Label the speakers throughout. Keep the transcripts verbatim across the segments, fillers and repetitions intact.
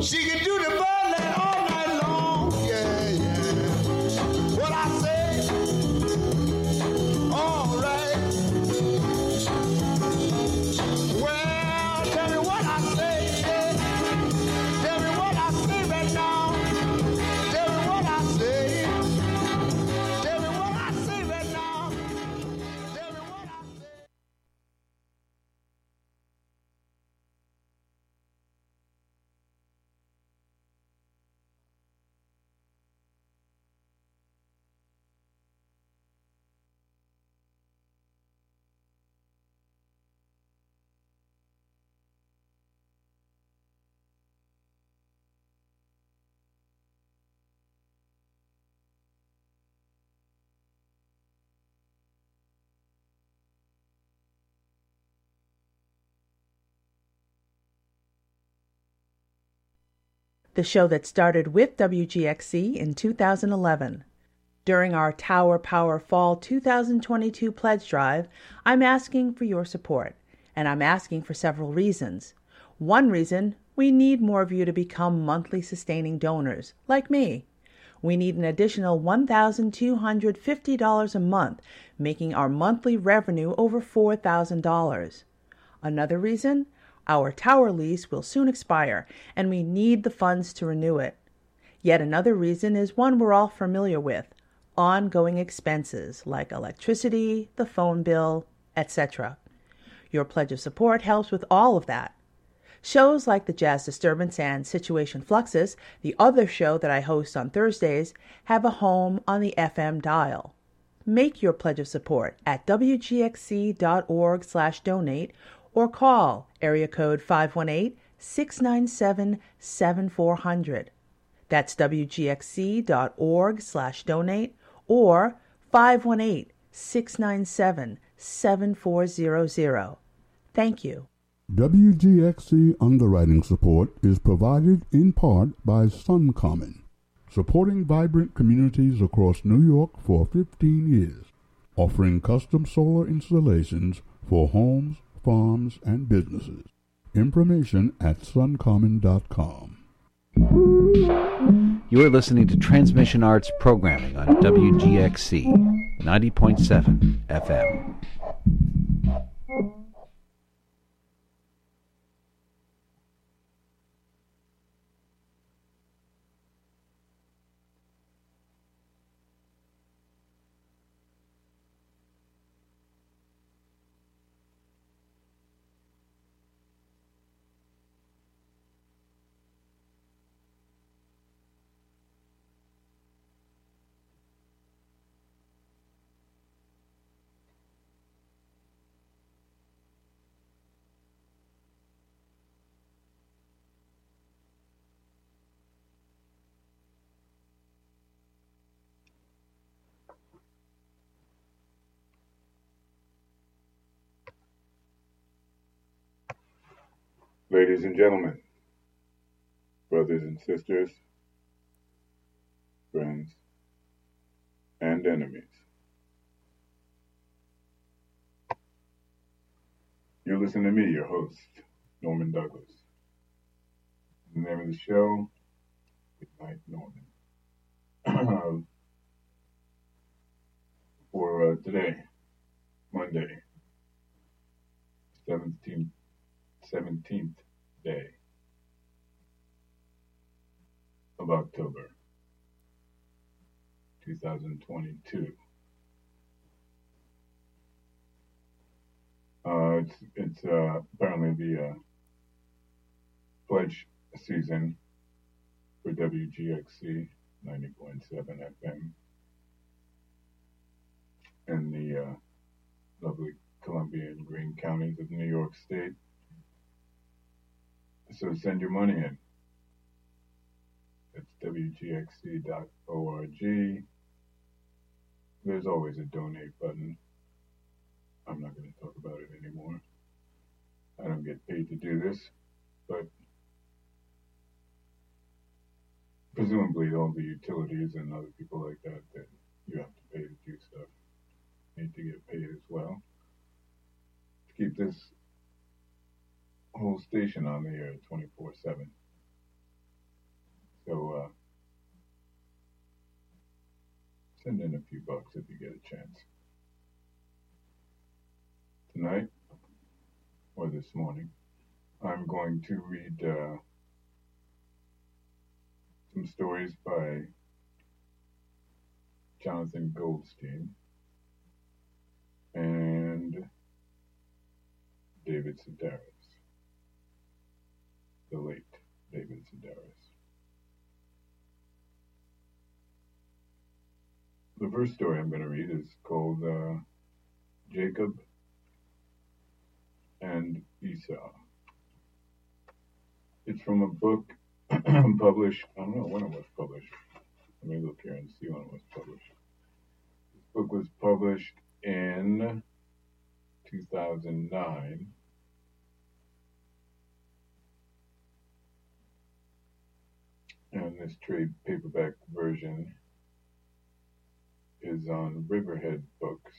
Speaker 1: She can do the ballad all night long. Yeah, yeah. What I say? All right. Well, tell me what I say. Yeah. Tell me what I say right now. Tell me what I say. Tell me what I say right now. Tell me what I say.
Speaker 2: The show that started with W G X C in two thousand eleven. During our Tower Power Fall two thousand twenty-two pledge drive, I'm asking for your support, and I'm asking for several reasons. One reason, we need more of you to become monthly sustaining donors, like me. We need an additional one thousand two hundred fifty dollars a month, making our monthly revenue over four thousand dollars. Another reason, our tower lease will soon expire, and we need the funds to renew it. Yet another reason is one we're all familiar with, ongoing expenses like electricity, the phone bill, et cetera. Your pledge of support helps with all of that. Shows like the Jazz Disturbance and Situation Fluxus, the other show that I host on Thursdays, have a home on the F M dial. Make your pledge of support at w g x c dot org slash donate or call area code five one eight, six nine seven, seven four zero zero. That's w g x c dot org slash donate or five one eight, six nine seven, seven four zero zero. Thank you.
Speaker 3: W G X C underwriting support is provided in part by SunCommon, supporting vibrant communities across New York for fifteen years, offering custom solar installations for homes, farms, and businesses. Information at sun common dot com.
Speaker 4: You are listening to Transmission Arts programming on W G X C ninety point seven F M.
Speaker 5: Ladies and gentlemen, brothers and sisters, friends, and enemies, you're listening to me, your host, Norman Douglas. The name of the show is Night Norman. For uh, today, Monday, seventeenth, seventeenth day of October, two thousand twenty-two. Uh, it's it's uh, apparently the uh, pledge season for W G X C ninety point seven F M in the uh, lovely Columbia and Greene counties of New York State. So send your money in. It's w g x c dot org. There's always a donate button. I'm not going to talk about it anymore. I don't get paid to do this, but presumably all the utilities and other people like that that you have to pay to do stuff need to get paid as well to keep this whole station on the air twenty-four seven. So uh, send in a few bucks if you get a chance. Tonight, or this morning, I'm going to read uh, some stories by Jonathan Goldstein and David Sedaris, the late David Sedaris. The first story I'm going to read is called uh, Jacob and Esau. It's from a book published, I don't know when it was published. Let me look here and see when it was published. This book was published in two thousand nine. And this trade paperback version is on Riverhead Books,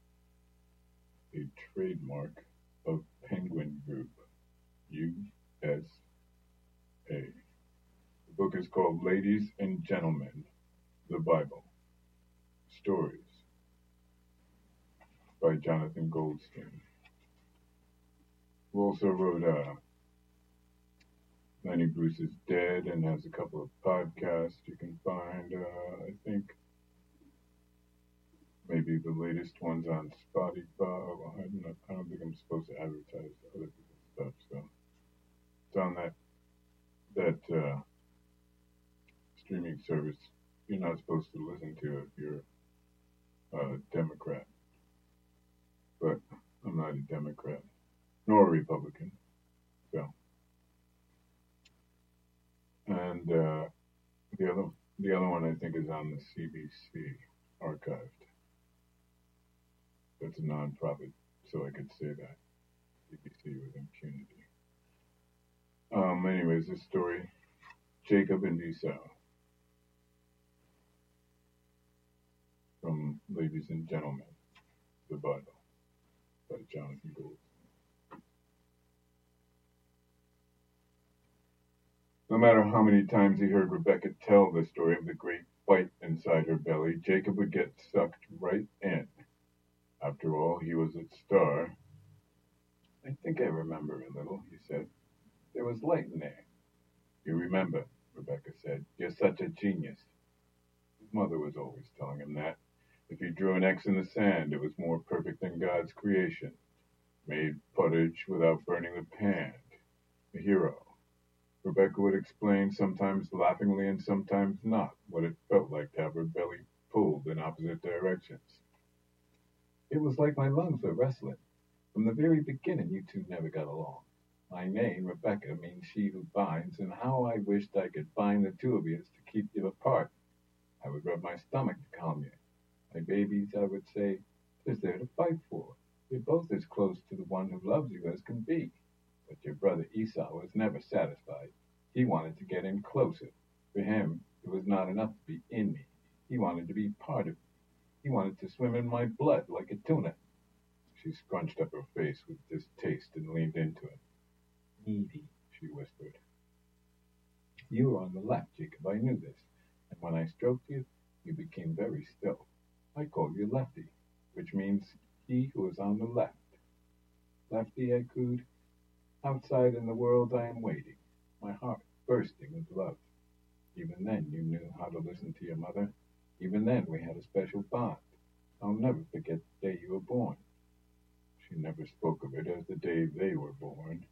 Speaker 5: a trademark of Penguin Group, U S A. The book is called Ladies and Gentlemen, the Bible, Stories by Jonathan Goldstein, who also wrote uh, Lenny Bruce is Dead and has a couple of podcasts you can find, uh, I think. Maybe the latest one's on Spotify. Well, I, don't, I don't think I'm supposed to advertise other people's stuff, so it's on that that uh, streaming service you're not supposed to listen to if you're a Democrat. But I'm not a Democrat, nor a Republican, so. And uh, the other the other one I think is on the C B C archived. It's a non-profit, so I could say that. C B C with impunity. Um, anyways, this story, Jacob and Esau, from Ladies and Gentlemen, the Bible, by Jonathan Gold. No matter how many times he heard Rebecca tell the story of the great fight inside her belly, Jacob would get sucked right in. After all, he was its star. I think I remember a little, he said. There was light in there. You remember, Rebecca said. You're such a genius. His mother was always telling him that. If he drew an X in the sand, it was more perfect than God's creation. Made pottage without burning the pan. A hero. Rebecca would explain, sometimes laughingly and sometimes not, what it felt like to have her belly pulled in opposite directions. It was like my lungs were wrestling. From the very beginning, you two never got along. My name, Rebecca, means she who binds, and how I wished I could bind the two of you to keep you apart. I would rub my stomach to calm you. My babies, I would say, is there to fight for. You're both as close to the one who loves you as can be. But your brother Esau was never satisfied. He wanted to get in closer. For him, it was not enough to be in me. He wanted to be part of me. He wanted to swim in my blood like a tuna. She scrunched up her face with distaste and leaned into him. Needy, she whispered. You were on the left, Jacob. I knew this. And when I stroked you, you became very still. I called you Lefty, which means he who is on the left. Lefty, I cooed. Outside in the world I am waiting, my heart bursting with love. Even then you knew how to listen to your mother. Even then we had a special bond. I'll never forget the day you were born. She never spoke of it as the day they were born.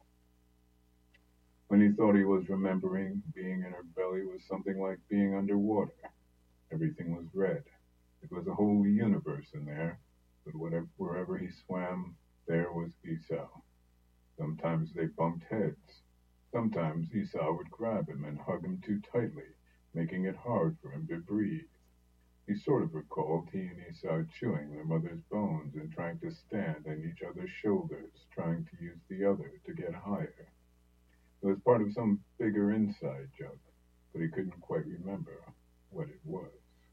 Speaker 5: When he thought he was remembering, being in her belly was something like being underwater. Everything was red. It was a whole universe in there, but whatever, wherever he swam, there was Esau. Sometimes they bumped heads. Sometimes Esau would grab him and hug him too tightly, making it hard for him to breathe. He sort of recalled he and Esau chewing their mother's bones and trying to stand on each other's shoulders, trying to use the other to get higher. It was part of some bigger inside joke, but he couldn't quite remember what it was.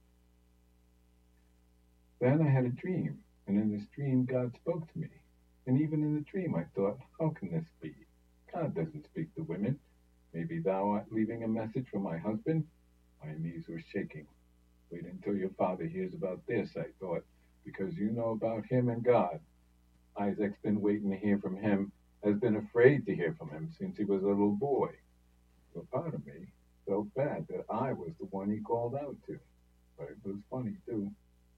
Speaker 5: Then I had a dream, and in this dream God spoke to me. And even in the dream I thought, how can this be? God doesn't speak to women. Maybe thou art leaving a message for my husband? My knees were shaking. Wait until your father hears about this, I thought, because you know about him and God. Isaac's been waiting to hear from him, has been afraid to hear from him since he was a little boy. So part of me felt bad that I was the one he called out to, but it was funny too.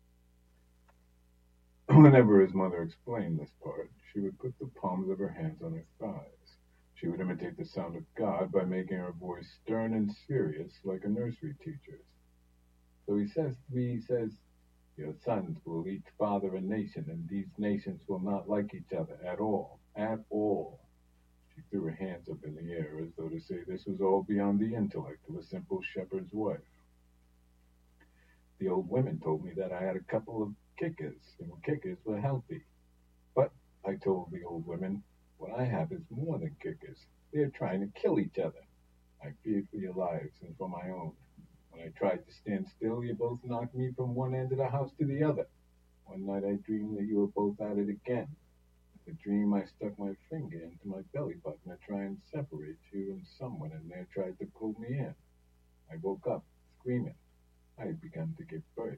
Speaker 5: Whenever his mother explained this part, she would put the palms of her hands on her thighs. She would imitate the sound of God by making her voice stern and serious like a nursery teacher's. So he says to me, he says, your sons will each father a nation, and these nations will not like each other at all, at all. She threw her hands up in the air as though to say this was all beyond the intellect of a simple shepherd's wife. The old women told me that I had a couple of kickers, and kickers were healthy. But, I told the old women, what I have is more than kickers. They're trying to kill each other. I feared for your lives and for my own. When I tried to stand still, you both knocked me from one end of the house to the other. One night I dreamed that you were both at it again. In the dream, I stuck my finger into my belly button to try and separate you, and someone in there tried to pull me in. I woke up, screaming. I had begun to give birth.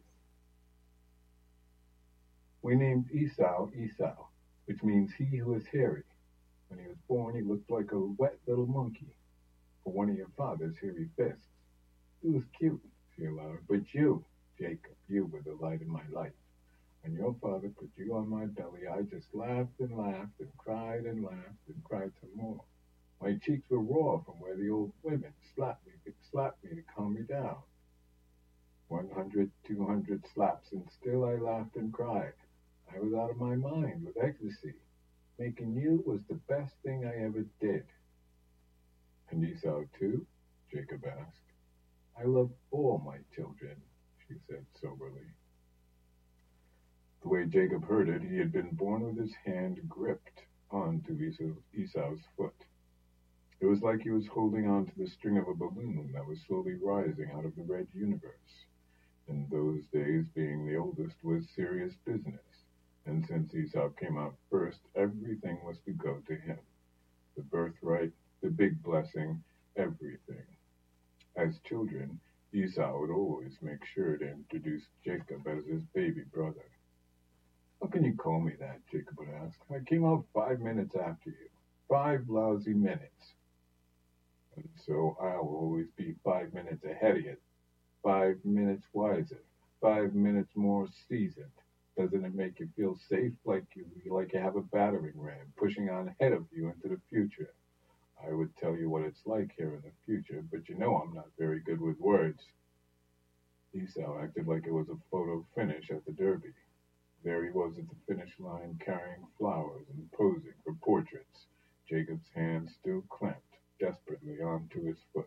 Speaker 5: We named Esau Esau, which means he who is hairy. When he was born, he looked like a wet little monkey, for one of your father's hairy fists. He was cute, she allowed, but you, Jacob, you were the light of my life. When your father put you on my belly, I just laughed and laughed and cried and laughed and cried some more. My cheeks were raw from where the old women slapped me, slapped me to calm me down. One hundred, two hundred slaps, and still I laughed and cried. I was out of my mind with ecstasy. Making you was the best thing I ever did. And Esau too? Jacob asked. I love all my children, she said soberly. The way Jacob heard it, he had been born with his hand gripped onto Esau's foot. It was like he was holding on to the string of a balloon that was slowly rising out of the red universe. In those days, being the oldest was serious business, and since Esau came out first, everything was to go to him. The birthright, the big blessing, everything. As children, Esau would always make sure to introduce Jacob as his baby brother. How can you call me that? Jacob would ask. I came out five minutes after you. Five lousy minutes. And so I'll always be five minutes ahead of you. Five minutes wiser. Five minutes more seasoned. Doesn't it make you feel safe, like you like you have a battering ram pushing on ahead of you into the future? I would tell you what it's like here in the future, but you know I'm not very good with words. Esau acted like it was a photo finish at the Derby. There he was at the finish line carrying flowers and posing for portraits, Jacob's hand still clamped desperately onto his foot.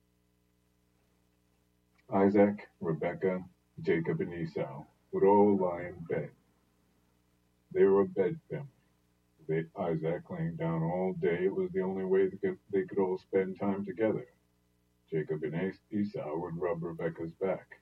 Speaker 5: Isaac, Rebekah, Jacob, and Esau would all lie in bed. They were a bed family. They, Isaac laying down all day, it was the only way they could, they could all spend time together. Jacob and Esau would rub Rebekah's back.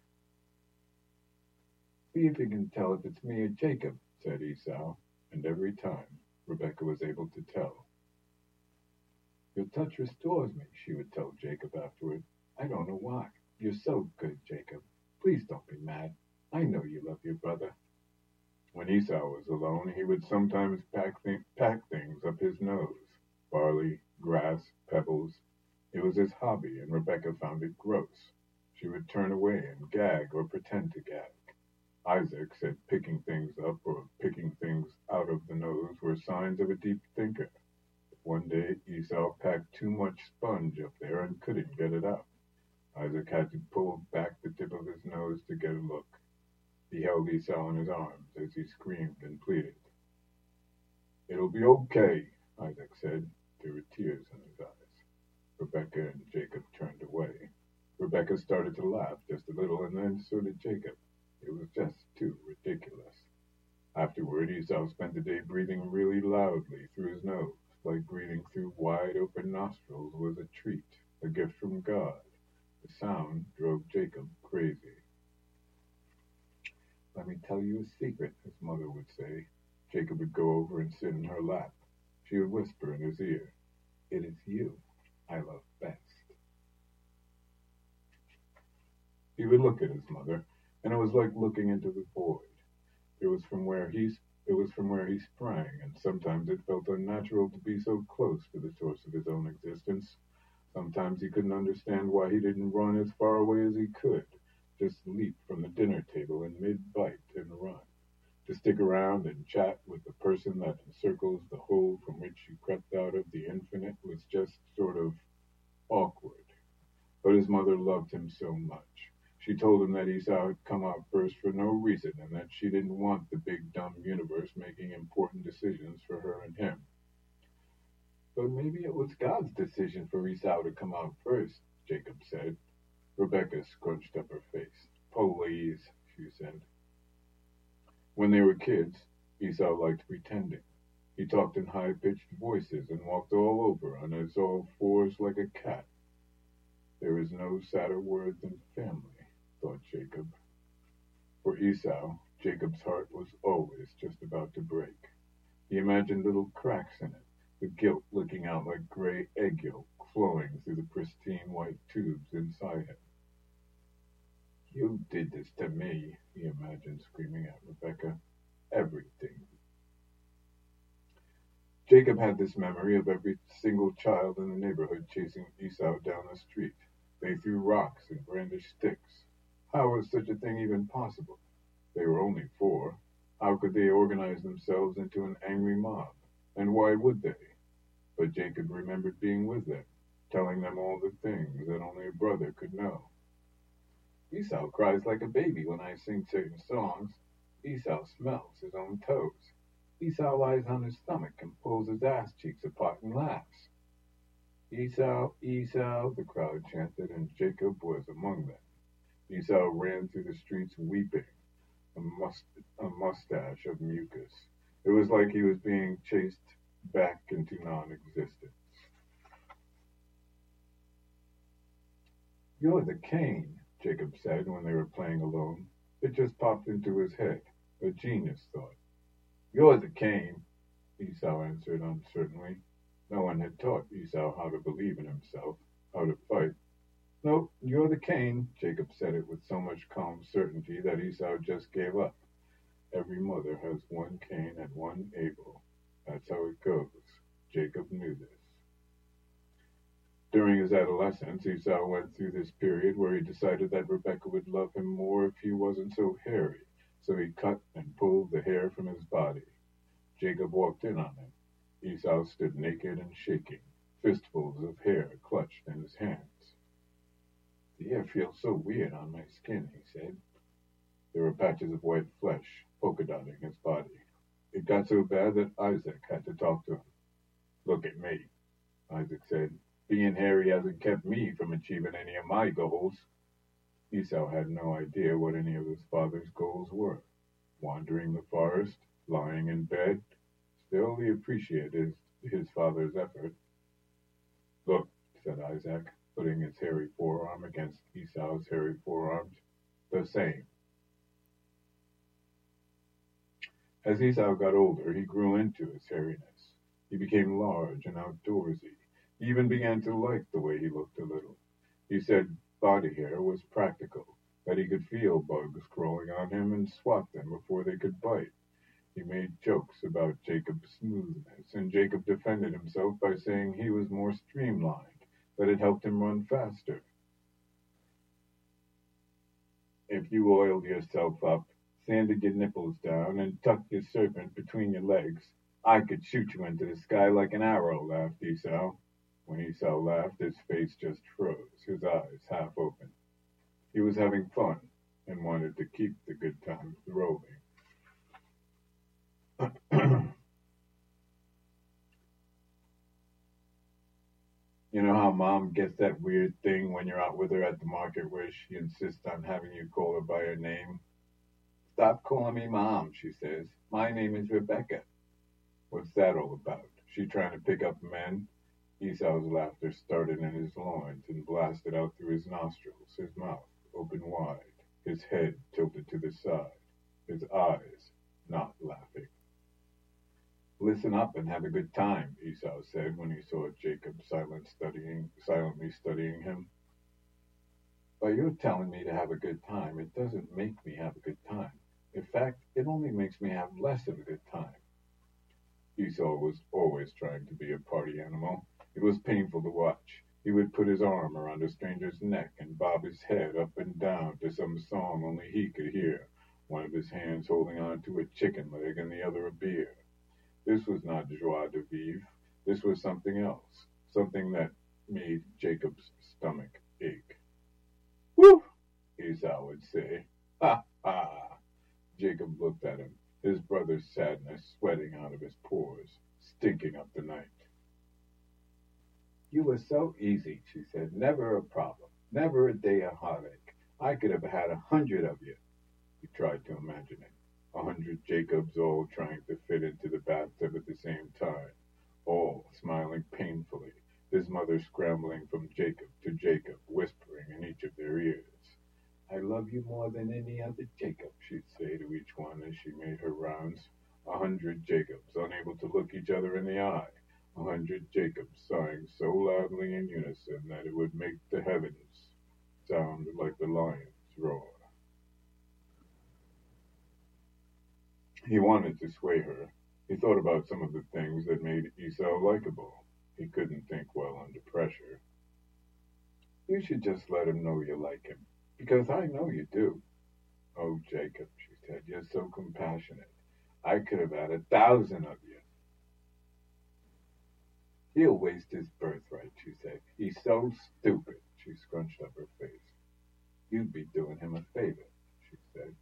Speaker 5: See if you can tell if it's me or Jacob, said Esau, and every time Rebekah was able to tell. Your touch restores me, she would tell Jacob afterward. I don't know why. You're so good, Jacob. Please don't be mad. I know you love your brother. When Esau was alone, he would sometimes pack, th- pack things up his nose. Barley, grass, pebbles. It was his hobby, and Rebekah found it gross. She would turn away and gag or pretend to gag. Isaac said picking things up or picking things out of the nose were signs of a deep thinker. One day, Esau packed too much sponge up there and couldn't get it out. Isaac had to pull back the tip of his nose to get a look. He held Esau in his arms as he screamed and pleaded. It'll be okay, Isaac said. There were tears in his eyes. Rebekah and Jacob turned away. Rebekah started to laugh just a little, and then so did Jacob. It was just too ridiculous. Afterward, Esau spent the day breathing really loudly through his nose, like breathing through wide-open nostrils was a treat, a gift from God. The sound drove Jacob crazy. Let me tell you a secret, his mother would say. Jacob would go over and sit in her lap. She would whisper in his ear, It is you I love best. He would look at his mother, and it was like looking into the void. It was from where he it was from where he sprang, and sometimes it felt unnatural to be so close to the source of his own existence. Sometimes he couldn't understand why he didn't run as far away as he could, just leap from the dinner table in mid-bite and run. To stick around and chat with the person that encircles the hole from which you crept out of the infinite was just sort of awkward. But his mother loved him so much. She told him that Esau had come out first for no reason, and that she didn't want the big dumb universe making important decisions for her and him. But maybe it was God's decision for Esau to come out first, Jacob said. Rebecca scrunched up her face. Please, she said. When they were kids, Esau liked pretending. He talked in high-pitched voices and walked all over on his all fours like a cat. There is no sadder word than family, thought Jacob. For Esau, Jacob's heart was always just about to break. He imagined little cracks in it, the guilt licking out like gray egg yolk flowing through the pristine white tubes inside him. You did this to me, he imagined screaming at Rebecca. Everything. Jacob had this memory of every single child in the neighborhood chasing Esau down the street. They threw rocks and brandished sticks. How was such a thing even possible? They were only four. How could they organize themselves into an angry mob? And why would they? But Jacob remembered being with them, telling them all the things that only a brother could know. Esau cries like a baby when I sing certain songs. Esau smells his own toes. Esau lies on his stomach and pulls his ass cheeks apart and laughs. Esau, Esau, the crowd chanted, and Jacob was among them. Esau ran through the streets weeping, a, must- a mustache of mucus. It was like he was being chased back into non-existence. You're the Cain, Jacob said when they were playing alone. It just popped into his head, a genius thought. You're the Cain, Esau answered uncertainly. No one had taught Esau how to believe in himself, how to fight. No, you're the Cain, Jacob said it with so much calm certainty that Esau just gave up. Every mother has one Cain and one Abel. That's how it goes. Jacob knew this. During his adolescence, Esau went through this period where he decided that Rebekah would love him more if he wasn't so hairy, so he cut and pulled the hair from his body. Jacob walked in on him. Esau stood naked and shaking, fistfuls of hair clutched in his hands. The air feels so weird on my skin, he said. There were patches of white flesh polka dotting his body. It got so bad that Isaac had to talk to him. Look at me, Isaac said. Being hairy hasn't kept me from achieving any of my goals. Esau had no idea what any of his father's goals were. Wandering the forest, lying in bed. Still, he appreciated his, his father's effort. Look, said Isaac, putting his hairy forearm against Esau's hairy forearms. The same. As Esau got older, he grew into his hairiness. He became large and outdoorsy. He even began to like the way he looked a little. He said body hair was practical, that he could feel bugs crawling on him and swat them before they could bite. He made jokes about Jacob's smoothness, and Jacob defended himself by saying he was more streamlined, that it helped him run faster. If you oiled yourself up, sanded your nipples down, and tucked your serpent between your legs, I could shoot you into the sky like an arrow, laughed Esau. When Esau laughed, his face just froze, his eyes half open. He was having fun and wanted to keep the good times rolling. You know how Mom gets that weird thing when you're out with her at the market where she insists on having you call her by her name? Stop calling me Mom, she says. My name is Rebecca. What's that all about? She trying to pick up men? Esau's laughter started in his loins and blasted out through his nostrils, his mouth open wide, his head tilted to the side, his eyes not laughing. Listen up and have a good time, Esau said when he saw Jacob silent studying, silently studying him. By your telling me to have a good time, it doesn't make me have a good time. In fact, it only makes me have less of a good time. Esau was always trying to be a party animal. It was painful to watch. He would put his arm around a stranger's neck and bob his head up and down to some song only he could hear, one of his hands holding on to a chicken leg and the other a beer. This was not joie de vivre. This was something else, something that made Jacob's stomach ache. "Whew!" Esau would say. "Ha, ha!" Jacob looked at him, his brother's sadness sweating out of his pores, stinking up the night. "You were so easy," she said. "Never a problem. Never a day of heartache. I could have had a hundred of you." He tried to imagine it. A hundred Jacobs all trying to fit into the bathtub at the same time, all smiling painfully, his mother scrambling from Jacob to Jacob, whispering in each of their ears. "I love you more than any other Jacob," she'd say to each one as she made her rounds. A hundred Jacobs, unable to look each other in the eye. A hundred Jacobs sighing so loudly in unison that it would make the heavens sound like the lion's roar. He wanted to sway her. He thought about some of the things that made Esau likable. He couldn't think well under pressure. "You should just let him know you like him, because I know you do." "Oh, Jacob," she said, "you're so compassionate. I could have had a thousand of you." "He'll waste his birthright," she said. "He's so stupid." She scrunched up her face. "You'd be doing him a favor," she said.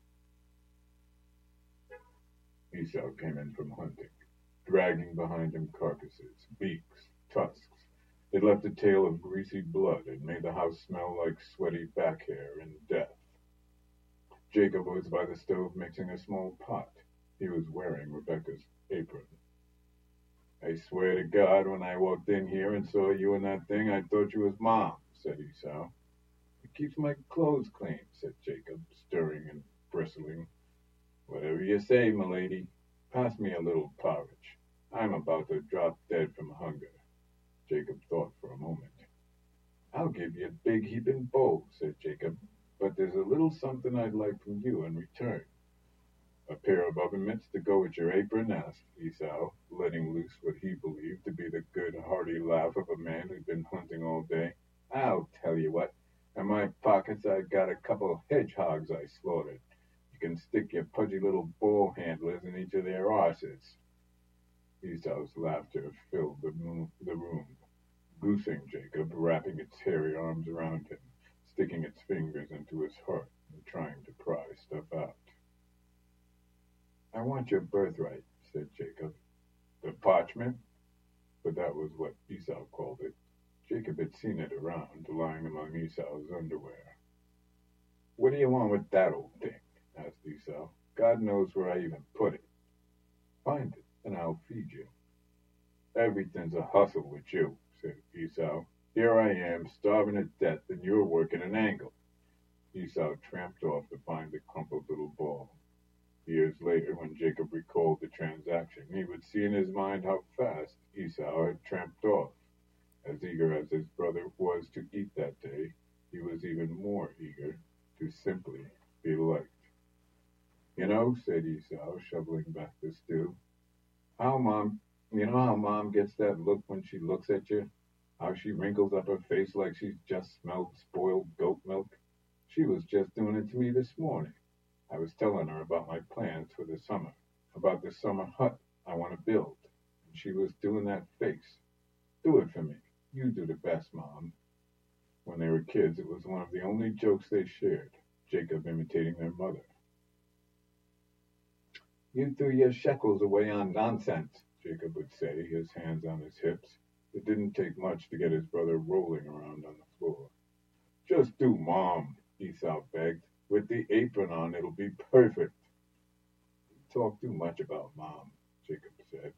Speaker 5: Esau came in from hunting, dragging behind him carcasses, beaks, tusks. It left a trail of greasy blood and made the house smell like sweaty back hair and death. Jacob was by the stove mixing a small pot. He was wearing Rebecca's apron. "I swear to God, when I walked in here and saw you in that thing, I thought you was Mom," said Esau. "It keeps my clothes clean," said Jacob, stirring and bristling. "Whatever you say, m'lady. Pass me a little porridge. I'm about to drop dead from hunger." Jacob thought for a moment. "I'll give you a big heaping bowl," said Jacob, "but there's a little something I'd like from you in return." "A pair of oven mitts to go with your apron?" asked Esau, letting loose what he believed to be the good, hearty laugh of a man who'd been hunting all day. "I'll tell you what. In my pockets I've got a couple hedgehogs I slaughtered. You can stick your pudgy little ball handlers in each of their arses." Esau's laughter filled the room, the room, goosing Jacob, wrapping its hairy arms around him, sticking its fingers into his heart and trying to pry stuff out. "I want your birthright," said Jacob. "The parchment?" But that was what Esau called it. Jacob had seen it around, lying among Esau's underwear. "What do you want with that old thing?" asked Esau. "God knows where I even put it." "Find it, and I'll feed you." "Everything's a hustle with you," said Esau. "Here I am, starving to death, and you're working an angle." Esau tramped off to find the crumpled little ball. Years later, when Jacob recalled the transaction, he would see in his mind how fast Esau had tramped off. As eager as his brother was to eat that day, he was even more eager to simply be liked. "You know," said Esau, shoveling back the stew, how Mom, you know how Mom gets that look when she looks at you? How she wrinkles up her face like she's just smelled spoiled goat milk? She was just doing it to me this morning. I was telling her about my plans for the summer, about the summer hut I want to build, and she was doing that face. "Do it for me. You do the best, Mom." When they were kids, it was one of the only jokes they shared, Jacob imitating their mother. "You threw your shekels away on nonsense," Jacob would say, his hands on his hips. It didn't take much to get his brother rolling around on the floor. "Just do Mom," Esau begged. "With the apron on, it'll be perfect." "You talk too much about Mom," Jacob said.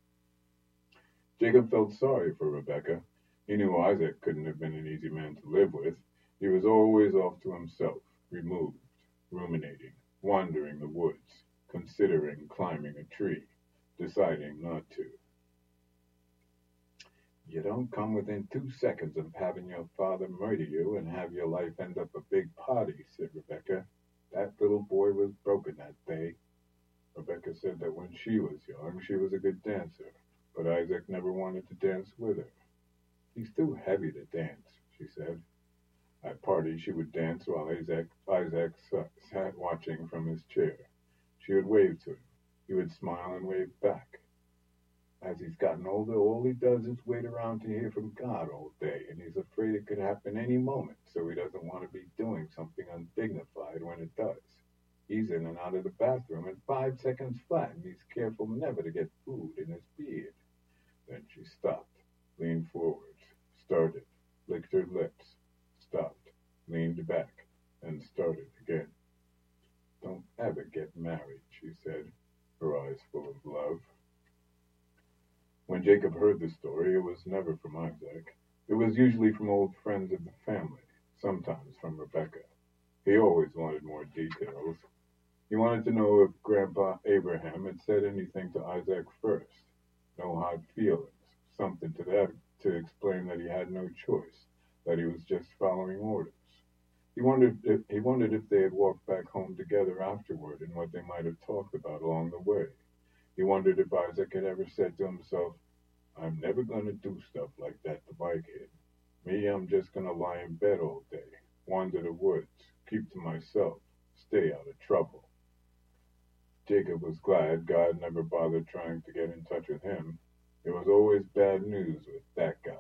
Speaker 5: Jacob felt sorry for Rebekah. He knew Isaac couldn't have been an easy man to live with. He was always off to himself, removed, ruminating, wandering the woods, considering climbing a tree, deciding not to. You don't come within two seconds of having your father murder you and have your life end up a big party, said Rebecca. That little boy was broken that day. Rebecca said that when she was young, she was a good dancer, but Isaac never wanted to dance with her. He's too heavy to dance, she said. At parties, she would dance while Isaac, Isaac sat watching from his chair. She would wave to him. He would smile and wave back. As he's gotten older, all he does is wait around to hear from God all day, and he's afraid it could happen any moment, so he doesn't want to be doing something undignified when it does. He's in and out of the bathroom in five seconds flat, and he's careful never to get food in his beard. Then she stopped, leaned forward, started, licked her lips, stopped, leaned back, and started again. Don't ever get married, she said, her eyes full of love. When Jacob heard the story, it was never from Isaac. It was usually from old friends of the family, sometimes from Rebecca. He always wanted more details. He wanted to know if Grandpa Abraham had said anything to Isaac first. No hard feelings, something to that to explain that he had no choice, that he was just following orders. He wondered if he wondered if they had walked back home together afterward and what they might have talked about along the way. He wondered if Isaac had ever said to himself, I'm never going to do stuff like that to my kid. Me, I'm just going to lie in bed all day, wander the woods, keep to myself, stay out of trouble. Jacob was glad God never bothered trying to get in touch with him. There was always bad news with that guy.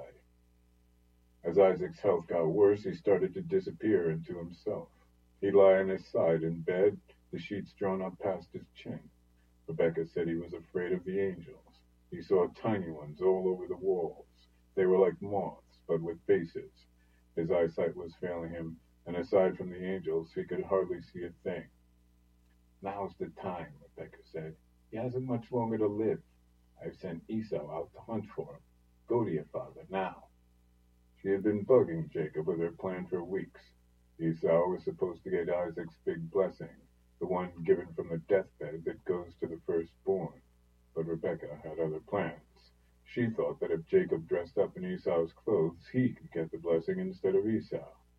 Speaker 5: As Isaac's health got worse, he started to disappear into himself. He'd lie on his side in bed, the sheets drawn up past his chin. Rebecca said he was afraid of the angels. He saw tiny ones all over the walls. They were like moths, but with faces. His eyesight was failing him, and aside from the angels, he could hardly see a thing. Now's the time, Rebecca said. He hasn't much longer to live. I've sent Esau out to hunt for him. Go to your father now. She had been bugging Jacob with her plan for weeks. Esau was supposed to get Isaac's big blessing, the one given from the deathbed that goes to the firstborn. But Rebecca had other plans. She thought that if Jacob dressed up in Esau's clothes, he could get the blessing instead of Esau.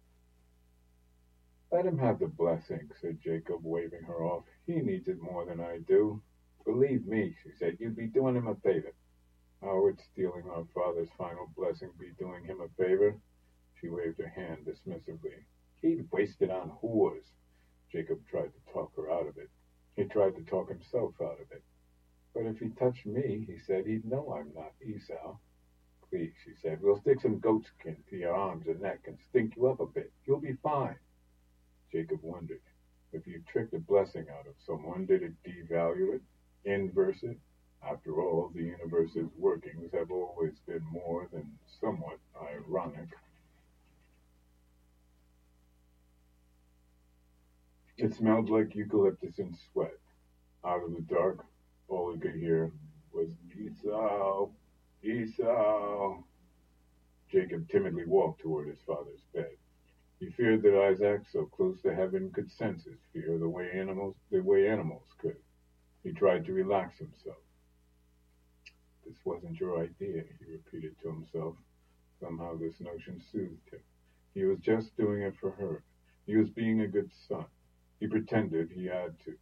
Speaker 5: Let him have the blessing, said Jacob, waving her off. He needs it more than I do. Believe me, she said, you'd be doing him a favor. How would stealing our father's final blessing be doing him a favor? She waved her hand dismissively. He'd waste it on whores. Jacob tried to talk her out of it. He tried to talk himself out of it. But if he touched me, he said, he'd know I'm not Esau. Please, she said, we'll stick some goatskin to your arms and neck and stink you up a bit. You'll be fine. Jacob wondered, if you tricked a blessing out of someone, did it devalue it, inverse it? After all, the universe's workings have always been more than somewhat ironic. It smelled like eucalyptus and sweat. Out of the dark, all he could hear was Esau, Esau. Jacob timidly walked toward his father's bed. He feared that Isaac, so close to heaven, could sense his fear the way animals, the way animals could. He tried to relax himself. This wasn't your idea, he repeated to himself. Somehow this notion soothed him. He was just doing it for her. He was being a good son. He pretended he had to.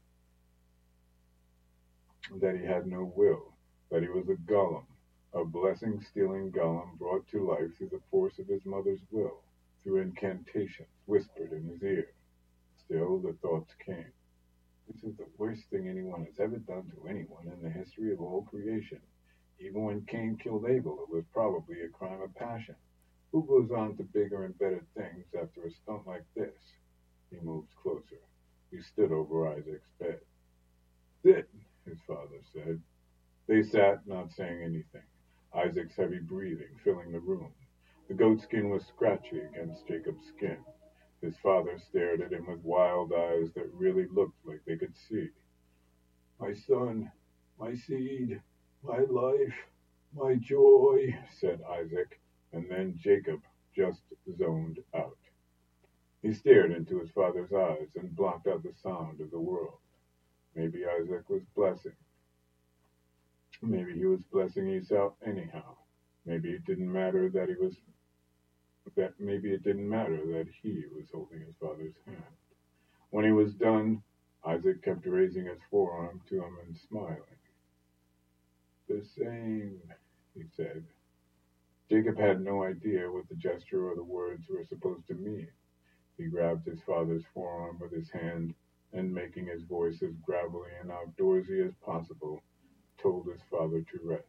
Speaker 5: That he had no will. That he was a golem, a blessing-stealing golem brought to life through the force of his mother's will, through incantations whispered in his ear. Still, the thoughts came. This is the worst thing anyone has ever done to anyone in the history of all creation. Even when Cain killed Abel, it was probably a crime of passion. Who goes on to bigger and better things after a stunt like this? He moved closer. He stood over Isaac's bed. Sit, his father said. They sat, not saying anything. Isaac's heavy breathing filling the room. The goatskin was scratchy against Jacob's skin. His father stared at him with wild eyes that really looked like they could see. My son, my seed, my life, my joy, said Isaac, and then Jacob just zoned out. He stared into his father's eyes and blocked out the sound of the world. Maybe Isaac was blessing. Maybe he was blessing Esau anyhow. Maybe it didn't matter that he was that maybe it didn't matter that he was holding his father's hand. When he was done, Isaac kept raising his forearm to him and smiling. The same, he said. Jacob had no idea what the gesture or the words were supposed to mean. He grabbed his father's forearm with his hand and, making his voice as gravelly and outdoorsy as possible, told his father to rest.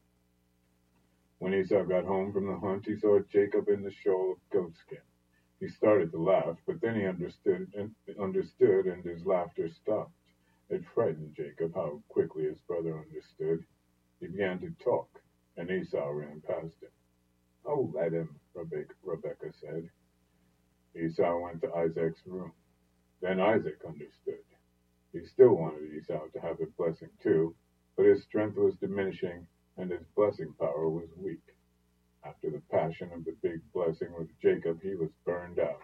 Speaker 5: When Esau got home from the hunt, he saw Jacob in the shawl of goatskin. He started to laugh, but then he understood and, understood, and his laughter stopped. It frightened Jacob how quickly his brother understood. He began to talk, and Esau ran past him. "Oh, let him," Rebecca, Rebecca said. Esau went to Isaac's room. Then Isaac understood. He still wanted Esau to have a blessing too, but his strength was diminishing and his blessing power was weak. After the passion of the big blessing with Jacob, he was burned out.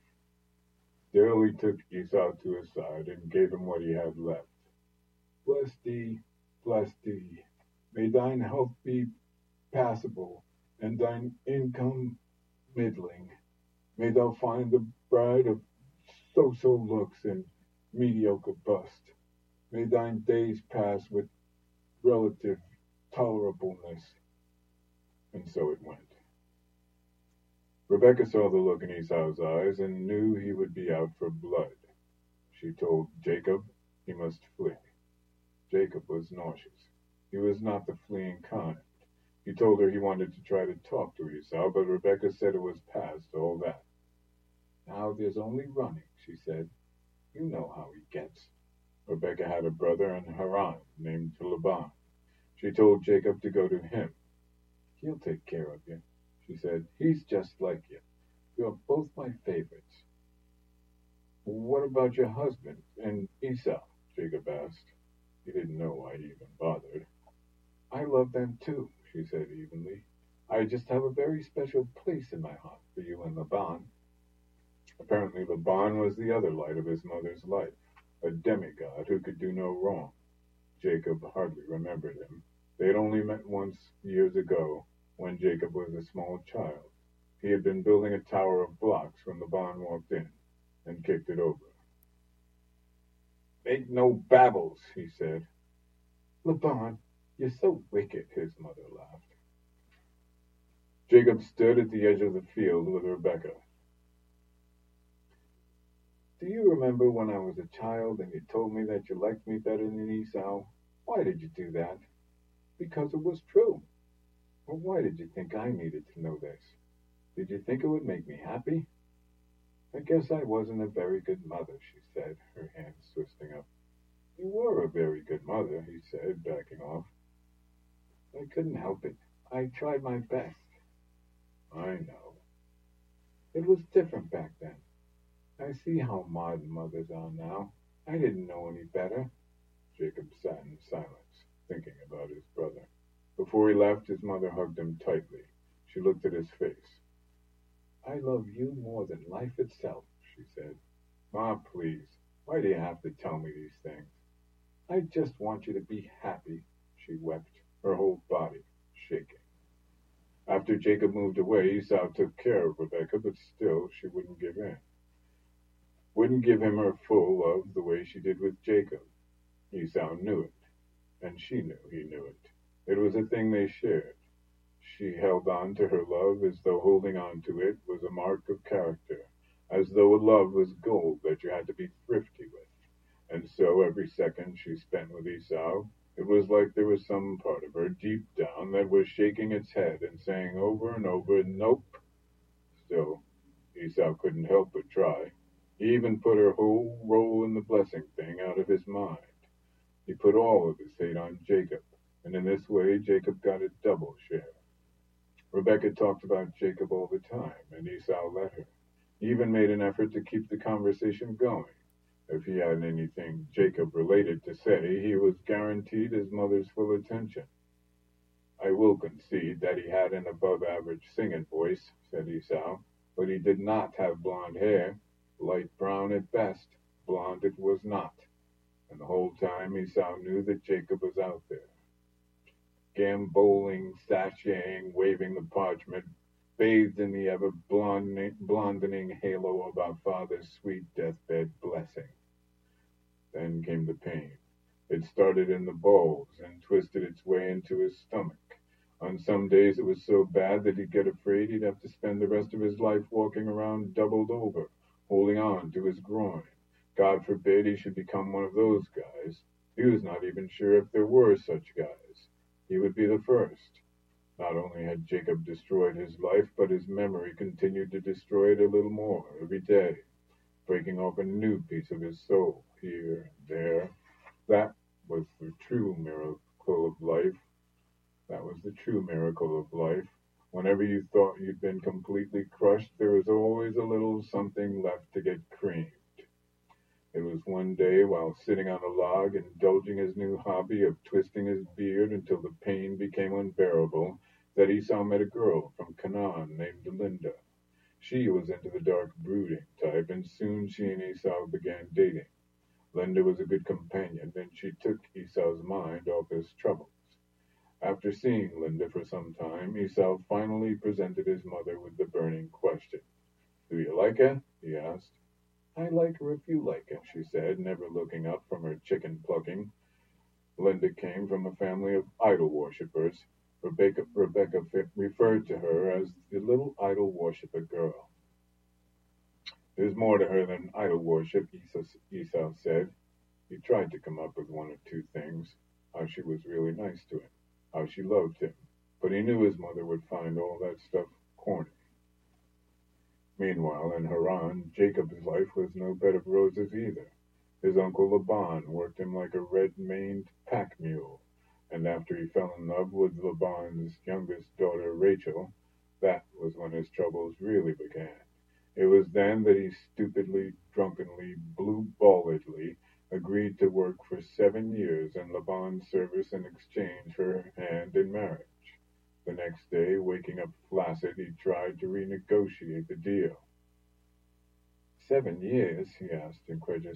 Speaker 5: Still, he took Esau to his side and gave him what he had left. "Bless thee, bless thee. May thine health be passable, and thine income middling. May thou find the bride of so-so looks and mediocre bust. May thine days pass with relative tolerableness." And so it went. Rebecca saw the look in Esau's eyes and knew he would be out for blood. She told Jacob he must flee. Jacob was nauseous. He was not the fleeing kind. He told her he wanted to try to talk to Esau, but Rebecca said it was past all that. "Now there's only running," she said. "You know how he gets." Rebecca had a brother in Haran named Laban. She told Jacob to go to him. "He'll take care of you," she said. "He's just like you. You're both my favorites." "What about your husband and Esau?" Jacob asked. He didn't know why he even bothered. "I love them too," she said evenly. "I just have a very special place in my heart for you and Laban." Apparently Laban was the other light of his mother's life, a demigod who could do no wrong. Jacob hardly remembered him. They had only met once years ago, when Jacob was a small child. He had been building a tower of blocks when Laban walked in and kicked it over. "Make no babbles," he said. "Laban, you're so wicked," his mother laughed. Jacob stood at the edge of the field with Rebekah. "Do you remember when I was a child and you told me that you liked me better than Esau? Why did you do that?" "Because it was true." "Well, why did you think I needed to know this? Did you think it would make me happy?" "I guess I wasn't a very good mother," she said, her hands twisting up. "You were a very good mother," he said, backing off. "I couldn't help it. I tried my best." "I know. It was different back then. I see how modern mothers are now. I didn't know any better." Jacob sat in silence, thinking about his brother. Before he left, his mother hugged him tightly. She looked at his face. "I love you more than life itself," she said. "Ma, please, why do you have to tell me these things?" "I just want you to be happy," she wept, her whole body shaking. After Jacob moved away, Esau took care of Rebekah, but still she wouldn't give in. Wouldn't give him her full love the way she did with Jacob. Esau knew it, and she knew he knew it. It was a thing they shared. She held on to her love as though holding on to it was a mark of character, as though a love was gold that you had to be thrifty with. And so every second she spent with Esau, it was like there was some part of her deep down that was shaking its head and saying over and over, "Nope." Still, Esau couldn't help but try. He even put her whole role in the blessing thing out of his mind. He put all of his hate on Jacob, and in this way Jacob got a double share. Rebekah talked about Jacob all the time, and Esau let her. He even made an effort to keep the conversation going. If he had anything Jacob-related to say, he was guaranteed his mother's full attention. "I will concede that he had an above-average singing voice," said Esau, "but he did not have blonde hair. Light brown at best, blonde it was not." And the whole time Esau knew that Jacob was out there. gamboling, sashaying, waving the parchment, bathed in the ever-blondening halo of our father's sweet deathbed blessing. Then came the pain. It started in the bowels and twisted its way into his stomach. On some days it was so bad that he'd get afraid he'd have to spend the rest of his life walking around doubled over, holding on to his groin. God forbid he should become one of those guys. He was not even sure if there were such guys. He would be the first. Not only had Jacob destroyed his life, but his memory continued to destroy it a little more every day, breaking off a new piece of his soul here and there. That was the true miracle of life. That was the true miracle of life. Whenever you thought you'd been completely crushed, there was always a little something left to get creamed. It was one day, while sitting on a log, indulging his new hobby of twisting his beard until the pain became unbearable, that Esau met a girl from Canaan named Linda. She was into the dark brooding type, and soon she and Esau began dating. Linda was a good companion, and she took Esau's mind off his troubles. After seeing Linda for some time, Esau finally presented his mother with the burning question. "Do you like her?" he asked. "I like her if you like her," she said, never looking up from her chicken plucking. Linda came from a family of idol worshippers. Rebecca, Rebecca referred to her as the little idol worshipper girl. "There's more to her than idol worship," Esau said. He tried to come up with one or two things, how she was really nice to him, how she loved him, but he knew his mother would find all that stuff corny. Meanwhile, in Haran, Jacob's life was no bed of roses either. His uncle Laban worked him like a red-maned pack mule, and after he fell in love with Laban's youngest daughter, Rachel, that was when his troubles really began. It was then that he stupidly, drunkenly, blue-balledly agreed to work for seven years in Laban's service in exchange for her hand in marriage. The next day, waking up flaccid, he tried to renegotiate the deal. "Seven years?" he asked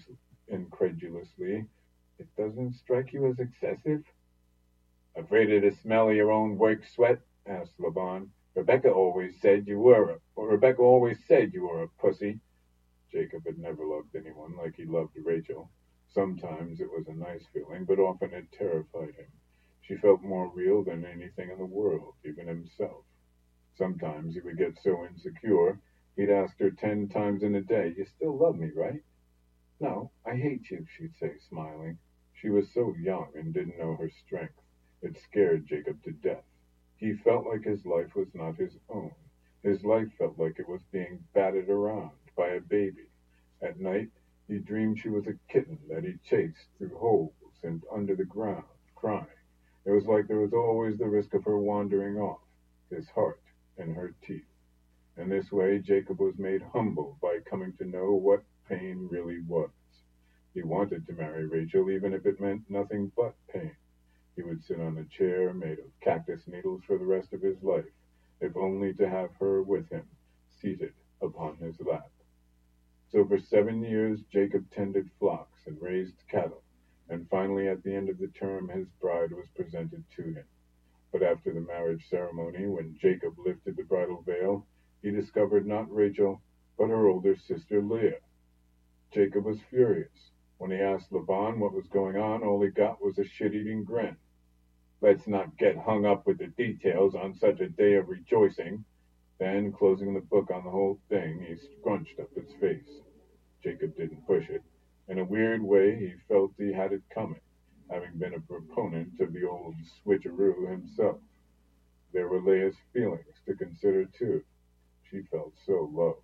Speaker 5: incredulously. "It doesn't strike you as excessive?" "Afraid of the smell of your own work sweat?" asked Laban. Rebecca always said you were a, or Rebecca always said you were a pussy." Jacob had never loved anyone like he loved Rachel. Sometimes it was a nice feeling, but often it terrified him. She felt more real than anything in the world, even himself. Sometimes he would get so insecure, he'd ask her ten times in a day, "You still love me, right?" "No, I hate you," she'd say, smiling. She was so young and didn't know her strength. It scared Jacob to death. He felt like his life was not his own. His life felt like it was being batted around by a baby. At night, he dreamed she was a kitten that he chased through holes and under the ground, crying. It was like there was always the risk of her wandering off, his heart in her teeth. In this way, Jacob was made humble by coming to know what pain really was. He wanted to marry Rachel, even if it meant nothing but pain. He would sit on a chair made of cactus needles for the rest of his life, if only to have her with him, seated upon his lap. So for seven years, Jacob tended flocks and raised cattle, and finally at the end of the term his bride was presented to him. But after the marriage ceremony, when Jacob lifted the bridal veil, he discovered not Rachel, but her older sister Leah. Jacob was furious. When he asked Laban what was going on, all he got was a shit-eating grin. "Let's not get hung up with the details on such a day of rejoicing." Then, closing the book on the whole thing, he scrunched up his face. Jacob didn't push it. In a weird way, he felt he had it coming, having been a proponent of the old switcheroo himself. There were Leah's feelings to consider, too. She felt so low.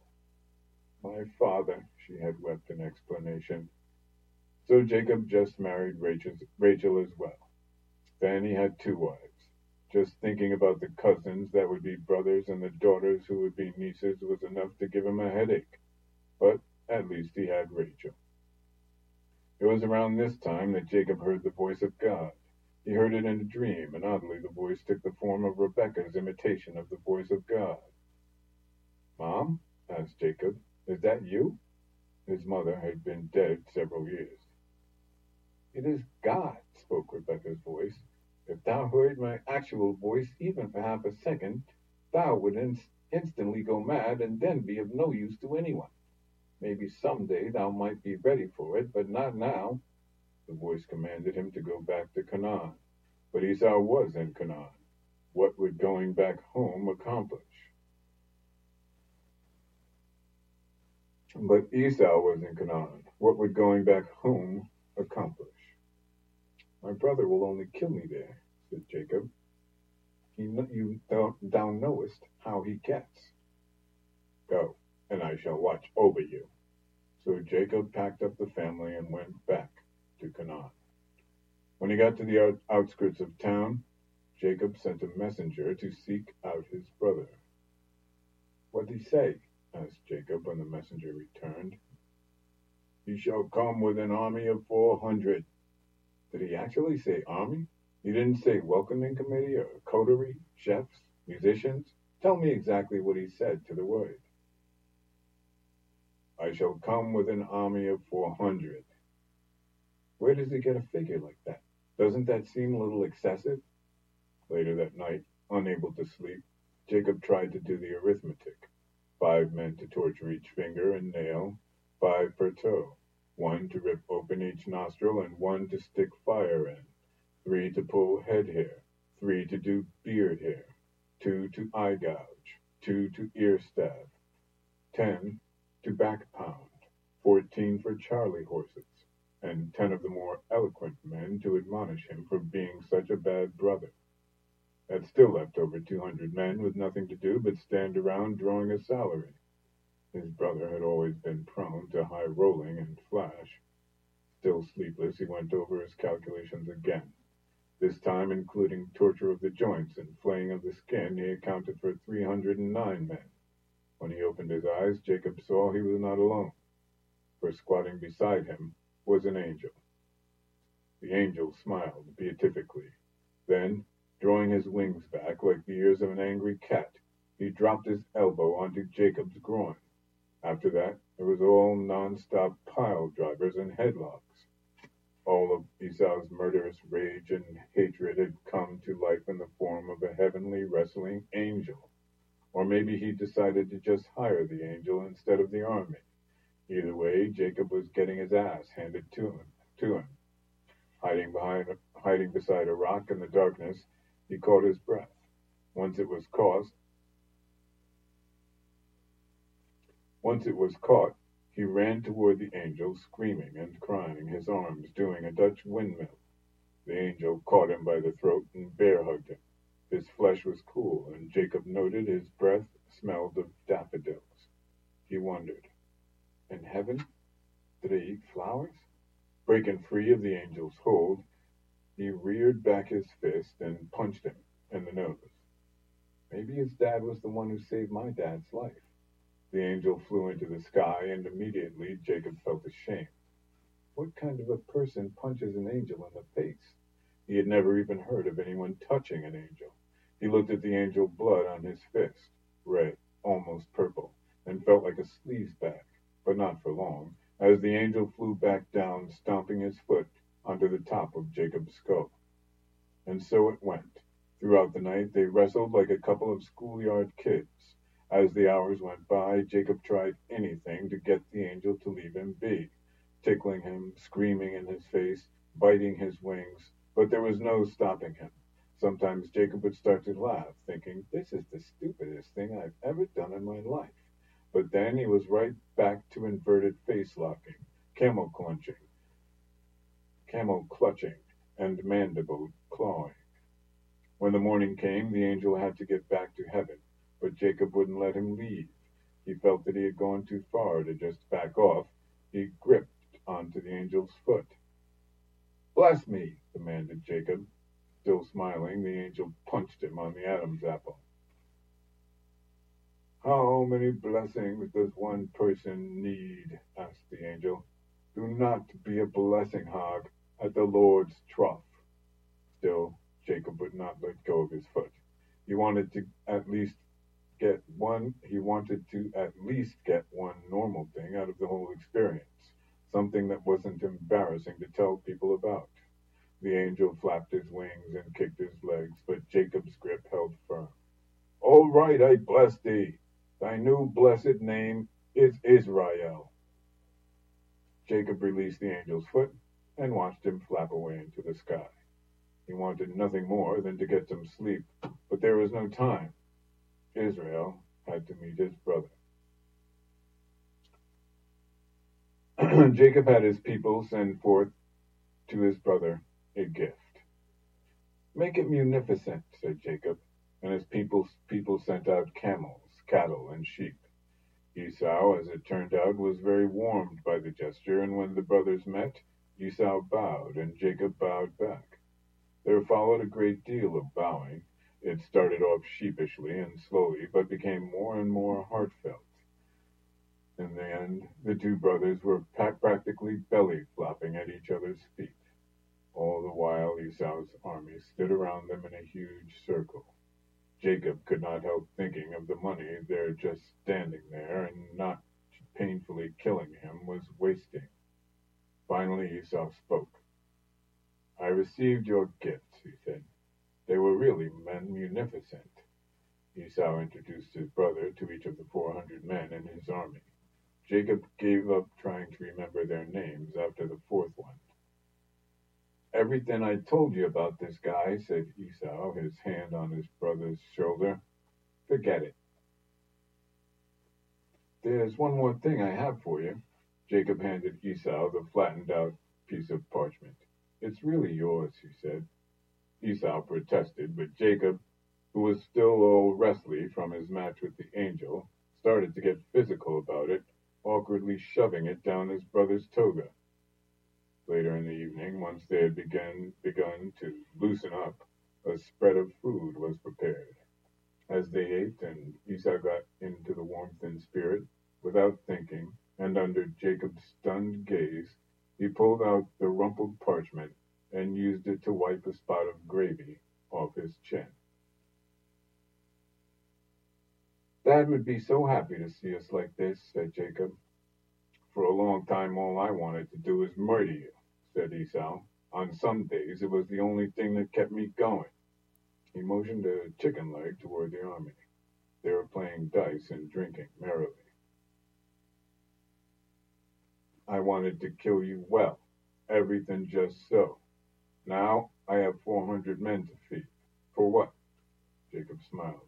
Speaker 5: "My father," she had wept in explanation. So Jacob just married Rachel, Rachel as well. Then he had two wives. Just thinking about the cousins that would be brothers and the daughters who would be nieces was enough to give him a headache. But at least he had Rachel. It was around this time that Jacob heard the voice of God. He heard it in a dream, and oddly the voice took the form of Rebekah's imitation of the voice of God. "Mom?" asked Jacob. "Is that you?" His mother had been dead several years. "It is God," spoke Rebekah's voice. If thou heard my actual voice even for half a second, thou would inst- instantly go mad and then be of no use to anyone. Maybe some day thou might be ready for it, but not now. The voice commanded him to go back to Canaan. But Esau was in Canaan. What would going back home accomplish? But Esau was in Canaan. What would going back home accomplish? My brother will only kill me there, said Jacob. He, you, thou, thou knowest how he gets. Go, and I shall watch over you. So Jacob packed up the family and went back to Canaan. When he got to the out- outskirts of town, Jacob sent a messenger to seek out his brother. What did he say? Asked Jacob when the messenger returned. He shall come with an army of four hundred. Did he actually say army? He didn't say welcoming committee or coterie, chefs, musicians? Tell me exactly what he said to the word. I shall come with an army of four hundred. Where does he get a figure like that? Doesn't that seem a little excessive? Later that night, unable to sleep, Jacob tried to do the arithmetic. Five men to torture each finger and nail, five per toe, one to rip open each nostril and one to stick fire in, three to pull head hair, three to do beard hair, two to eye gouge, two to ear stab, ten to back pound, fourteen for Charlie horses, and ten of the more eloquent men to admonish him for being such a bad brother. That still left over two hundred men with nothing to do but stand around drawing a salary. His brother had always been prone to high rolling and flash. Still sleepless, he went over his calculations again. This time, including torture of the joints and flaying of the skin, he accounted for three hundred and nine men. When he opened his eyes, Jacob saw he was not alone, for squatting beside him was an angel. The angel smiled beatifically. Then, drawing his wings back like the ears of an angry cat, he dropped his elbow onto Jacob's groin. After that, it was all non-stop pile drivers and headlocks. All of Esau's murderous rage and hatred had come to life in the form of a heavenly wrestling angel. Or maybe he decided to just hire the angel instead of the army. Either way, Jacob was getting his ass handed to him. To him. Hiding behind, hiding beside a rock in the darkness, he caught his breath. Once it was caught, once it was caught, he ran toward the angel, screaming and crying, his arms doing a Dutch windmill. The angel caught him by the throat and bear-hugged him. His flesh was cool, and Jacob noted his breath smelled of daffodils. He wondered, in heaven, did he eat flowers? Breaking free of the angel's hold, he reared back his fist and punched him in the nose. Maybe his dad was the one who saved my dad's life. The angel flew into the sky, and immediately Jacob felt ashamed. What kind of a person punches an angel in the face? He had never even heard of anyone touching an angel. He looked at the angel blood on his fist, red, almost purple, and felt like a sleazebag, but not for long, as the angel flew back down, stomping his foot onto the top of Jacob's skull. And so it went. Throughout the night they wrestled like a couple of schoolyard kids. As the hours went by, Jacob tried anything to get the angel to leave him be, tickling him, screaming in his face, biting his wings, but there was no stopping him. Sometimes Jacob would start to laugh, thinking, this is the stupidest thing I've ever done in my life. But then he was right back to inverted face-locking, camel clutching, camel clutching, and mandible clawing. When the morning came, the angel had to get back to heaven, but Jacob wouldn't let him leave. He felt that he had gone too far to just back off. He gripped onto the angel's foot. Bless me, demanded Jacob. Still smiling, the angel punched him on the Adam's apple. How many blessings does one person need? Asked the angel. Do not be a blessing hog at the Lord's trough. Still, Jacob would not let go of his foot. He wanted to at least get one, he wanted to at least get one normal thing out of the whole experience, something that wasn't embarrassing to tell people about. The angel flapped his wings and kicked his legs, but Jacob's grip held firm. All right, I bless thee. Thy new blessed name is Israel. Jacob released the angel's foot and watched him flap away into the sky. He wanted nothing more than to get some sleep, but there was no time. Israel had to meet his brother. Jacob had his people send forth to his brother a gift. Make it munificent, said Jacob, and his people, people sent out camels, cattle, and sheep. Esau, as it turned out, was very warmed by the gesture, and when the brothers met, Esau bowed, and Jacob bowed back. There followed a great deal of bowing. It started off sheepishly and slowly, but became more and more heartfelt. In the end, the two brothers were practically belly-flopping at each other's feet. All the while, Esau's army stood around them in a huge circle. Jacob could not help thinking of the money they're just standing there and not painfully killing him was wasting. Finally, Esau spoke. I received your gifts, he said. They were really munificent. Esau introduced his brother to each of the four hundred men in his army. Jacob gave up trying to remember their names after the fourth one. Everything I told you about this guy, said Esau, his hand on his brother's shoulder. Forget it. There's one more thing I have for you. Jacob handed Esau the flattened out piece of parchment. It's really yours, he said. Esau protested, but Jacob, who was still all wrestly from his match with the angel, started to get physical about it, awkwardly shoving it down his brother's toga. Later in the evening, once they had begun, begun to loosen up, a spread of food was prepared. As they ate and Esau got into the warmth and spirit, without thinking, and under Jacob's stunned gaze, he pulled out the rumpled parchment and used it to wipe a spot of gravy off his chin. Dad would be so happy to see us like this, said Jacob. For a long time, all I wanted to do was murder you, said Esau. On some days, it was the only thing that kept me going. He motioned a chicken leg toward the army. They were playing dice and drinking merrily. I wanted to kill you well, everything just so. Now I have four hundred men to feed. For what? Jacob smiled.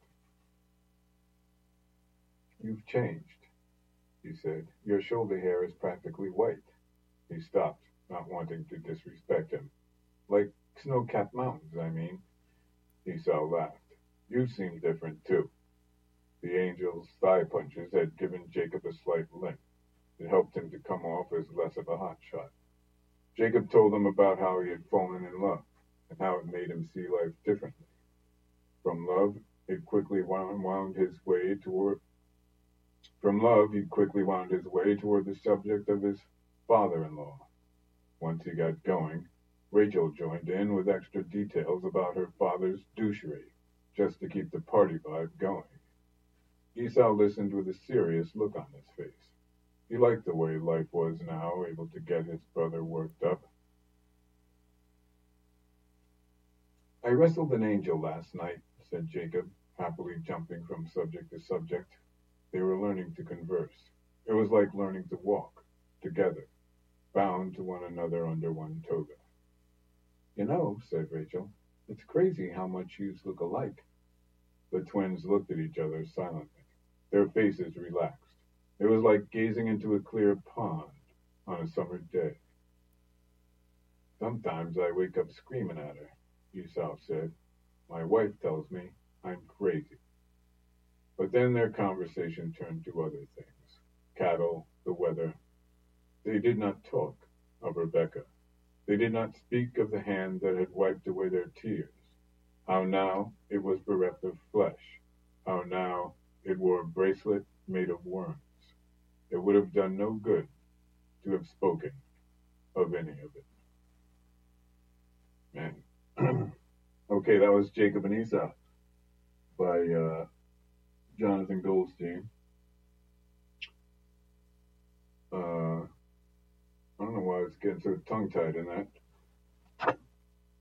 Speaker 5: You've changed, he said. Your shoulder hair is practically white. He stopped, not wanting to disrespect him. Like snow-capped mountains, I mean. Esau laughed. You seem different, too. The angel's thigh punches had given Jacob a slight limp. It helped him to come off as less of a hotshot. Jacob told him about how he had fallen in love, and how it made him see life differently. From love, it quickly wound, wound his way toward From love, he quickly wound his way toward the subject of his father-in-law. Once he got going, Rachel joined in with extra details about her father's douchery, just to keep the party vibe going. Esau listened with a serious look on his face. He liked the way life was now, able to get his brother worked up. I wrestled an angel last night, said Jacob, happily jumping from subject to subject. They were learning to converse. It was like learning to walk, together, bound to one another under one toga. You know, said Rachel, it's crazy how much you look alike. The twins looked at each other silently. Their faces relaxed. It was like gazing into a clear pond on a summer day. Sometimes I wake up screaming at her, Esau said. My wife tells me I'm crazy. But then their conversation turned to other things. Cattle, the weather. They did not talk of Rebecca. They did not speak of the hand that had wiped away their tears. How now it was bereft of flesh. How now it wore a bracelet made of worms. It would have done no good to have spoken of any of it. Man. Okay, that was Jacob and Esau by uh, Jonathan Goldstein. Uh, I don't know why I was getting so tongue-tied in that.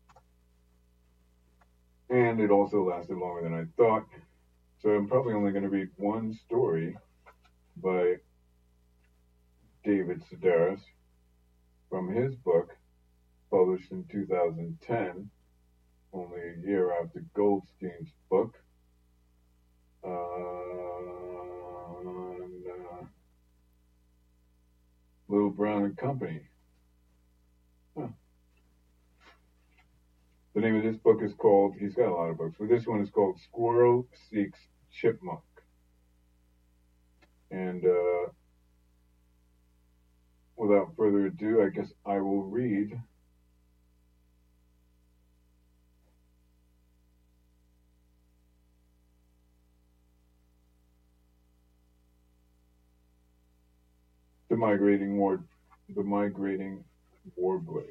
Speaker 5: it also lasted longer than I thought. So I'm probably only going to read one story by David Sedaris from his book, published in two thousand ten, only a year after Goldstein's book, uh, on uh, Little Brown and Company. Huh. The name of this book is called, he's got a lot of books, but this one is called Squirrel Seeks Chipmunk. And uh, without further ado, I guess I will read the migrating war, the migrating warblers.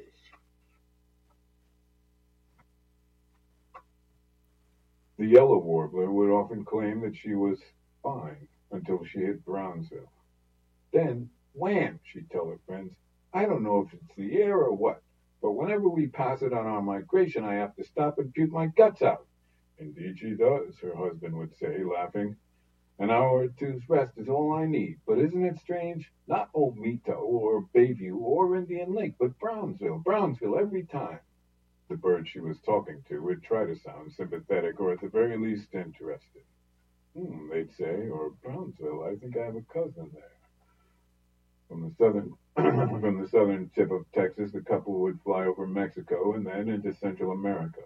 Speaker 5: The yellow warbler would often claim that she was fine until she hit Brownsville. Then, wham, she'd tell her friends, I don't know if it's the air or what, but whenever we pass it on our migration, I have to stop and puke my guts out. Indeed she does, her husband would say, laughing. An hour or two's rest is all I need, but isn't it strange? Not Old Mito or Bayview or Indian Lake, but Brownsville, Brownsville every time. The bird she was talking to would try to sound sympathetic or at the very least interested. Hmm, they'd say, or Brownsville, I think I have a cousin there. From the southern from the southern tip of Texas, the couple would fly over Mexico and then into Central America.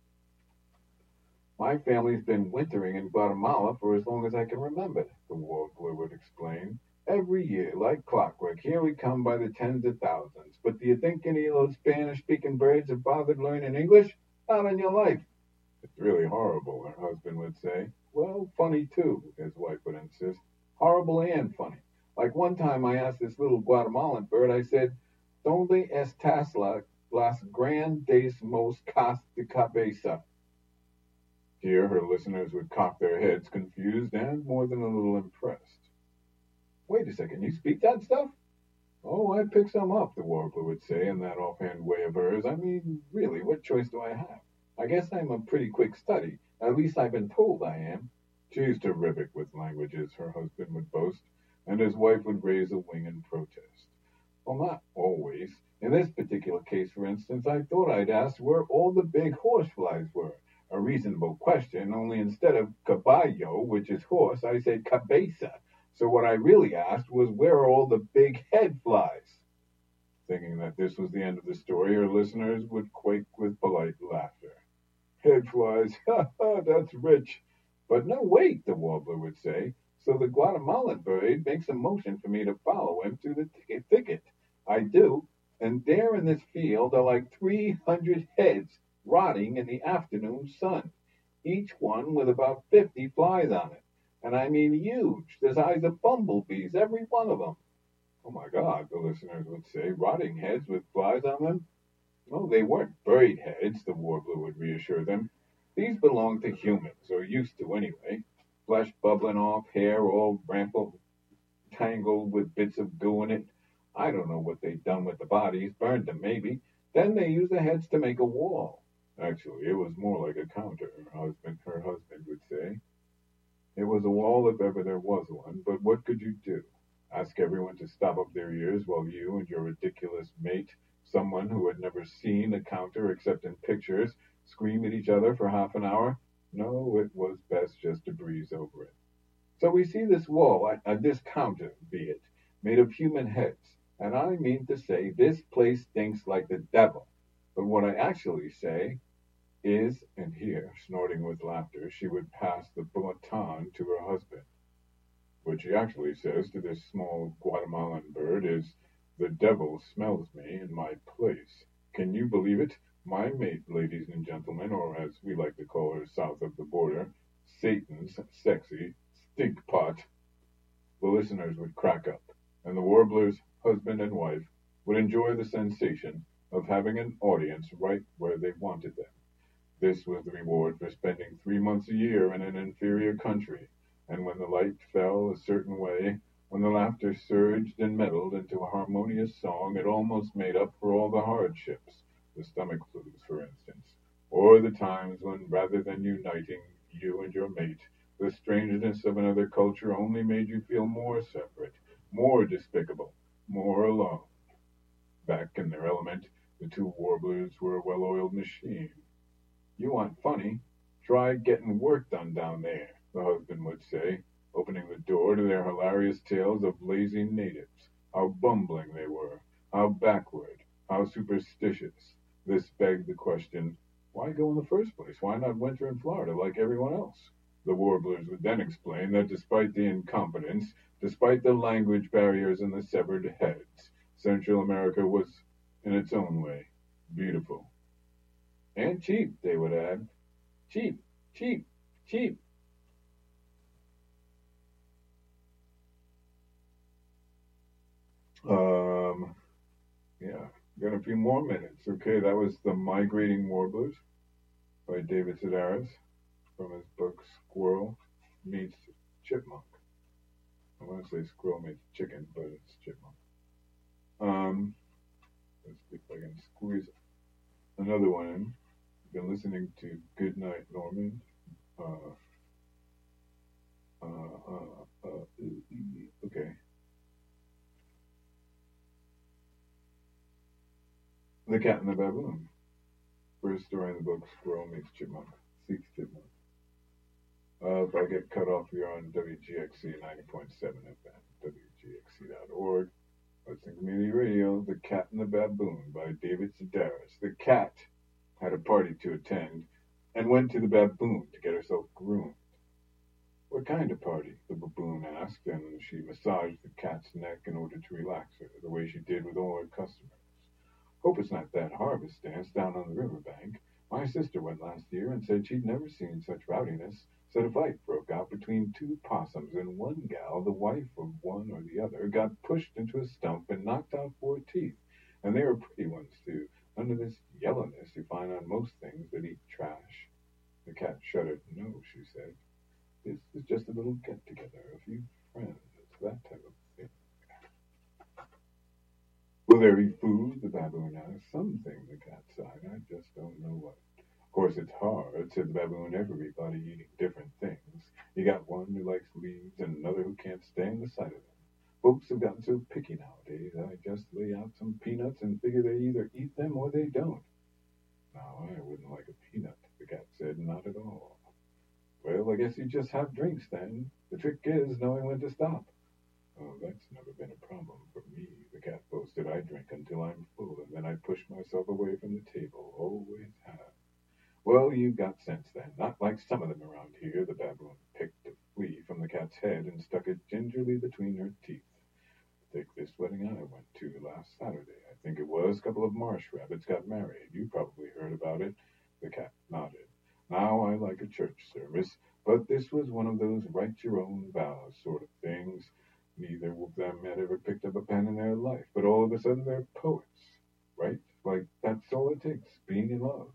Speaker 5: My family's been wintering in Guatemala for as long as I can remember, the warbler would explain. Every year, like clockwork, here we come by the tens of thousands. But do you think any of those Spanish-speaking birds have bothered learning English? Not in your life. It's really horrible, her husband would say. Well, funny too, his wife would insist. Horrible and funny. Like one time I asked this little Guatemalan bird, I said, ¿Dónde estás la, las grandes moscas de cabeza? Here her listeners would cock their heads, confused and more than a little impressed. Wait a second, you speak that stuff? Oh, I picked some up, the warbler would say in that offhand way of hers. I mean, really, what choice do I have? I guess I'm a pretty quick study. At least I've been told I am. She's terrific with languages, her husband would boast, and his wife would raise a wing in protest. Well, not always. In this particular case, for instance, I thought I'd asked where all the big horseflies were. A reasonable question, only instead of caballo, which is horse, I said cabeza. So what I really asked was, where are all the big head flies? Thinking that this was the end of the story, her listeners would quake with polite laughter. Head flies, ha ha, that's rich. But no, wait, the warbler would say. So the Guatemalan bird makes a motion for me to follow him through the thicket. thicket. I do, and there in this field are like three hundred heads rotting in the afternoon sun, each one with about fifty flies on it. And I mean huge, the size of bumblebees, every one of them. Oh my God, the listeners would say, rotting heads with flies on them? Oh, they weren't buried heads, the warbler would reassure them. These belonged to humans, or used to anyway. Flesh bubbling off, hair all rampled, tangled with bits of goo in it. I don't know what they'd done with the bodies, burned them maybe. Then they used the heads to make a wall. Actually, it was more like a counter, her husband, her husband would say. It was a wall if ever there was one, but what could you do? Ask everyone to stop up their ears while you and your ridiculous mate, someone who had never seen a counter except in pictures, scream at each other for half an hour? No, it was best just to breeze over it. So we see this wall, uh, this counter, be it, made of human heads, and I mean to say this place stinks like the devil. But what I actually say is, and here, snorting with laughter, she would pass the baton to her husband. What she actually says to this small Guatemalan bird is, the devil smells me in my place. Can you believe it? My mate, ladies and gentlemen, or as we like to call her south of the border, Satan's sexy stink pot. The listeners would crack up, and the warbler's husband and wife would enjoy the sensation of having an audience right where they wanted them. This was the reward for spending three months a year in an inferior country, and when the light fell a certain way, when the laughter surged and mellowed into a harmonious song, it almost made up for all the hardships, the stomach flus, for instance, or the times when, rather than uniting you and your mate, the strangeness of another culture only made you feel more separate, more despicable, more alone. Back in their element, the two warblers were a well-oiled machine. You want funny? Try getting work done down there, the husband would say, opening the door to their hilarious tales of lazy natives, how bumbling they were, how backward, how superstitious. This begged the question, why go in the first place? Why not winter in Florida like everyone else? The warblers would then explain that despite the incompetence, despite the language barriers and the severed heads, Central America was, in its own way, beautiful. And cheap, they would add. Cheap, cheap, cheap. Um, yeah, got a few more minutes. Okay, that was The Migrating Warblers by David Sedaris from his book Squirrel Meets Chipmunk. I want to say Squirrel Meets Chicken, but it's Chipmunk. Um, let's see if I can squeeze another one in. I've been listening to Goodnight Norman. Uh, uh, uh, uh, okay. The Cat and the Baboon. First story in the book, Squirrel Meets Chipmunk. Seeks Chipmunk. Uh, if I get cut off, you're on W G X C ninety point seven F M, W G X C dot org. Western Community Radio, The Cat and the Baboon by David Sedaris. The cat had a party to attend and went to the baboon to get herself groomed. What kind of party? The baboon asked, and she massaged the cat's neck in order to relax her, the way she did with all her customers. Hope it's not that harvest dance down on the riverbank. My sister went last year and said she'd never seen such rowdiness. Said a fight broke out between two possums, and one gal, the wife of one or the other, got pushed into a stump and knocked out four teeth. And they were pretty ones, too. None of this yellowness you find on most things that eat trash. The cat shuddered. No, she said. This is just a little get-together, a few friends. It's that type of thing. Will there be food? The baboon asked. Something, the cat sighed. I just don't know what. Of course, it's hard, said the baboon. Everybody eating different things. You got one who likes leaves and another who can't stand the sight of them. Folks have gotten so picky nowadays. I just lay out some peanuts and figure they either eat them or they don't. No, I wouldn't like a peanut, the cat said. Not at all. Well, I guess you just have drinks then. The trick is knowing when to stop. Oh, that's never been a problem for me, the cat boasted. I drink until I'm full, and then I push myself away from the table. Always have. Well, you've got sense then. Not like some of them around here. The baboon picked a flea from the cat's head and stuck it gingerly between her teeth. Take this wedding I went to last Saturday. I think it was. A couple of marsh rabbits got married. You probably heard about it. The cat nodded. Now I like a church service, but this was one of those write your own vows sort of things. Neither of them had ever picked up a pen in their life, but all of a sudden they're poets, right? Like, that's all it takes, being in love.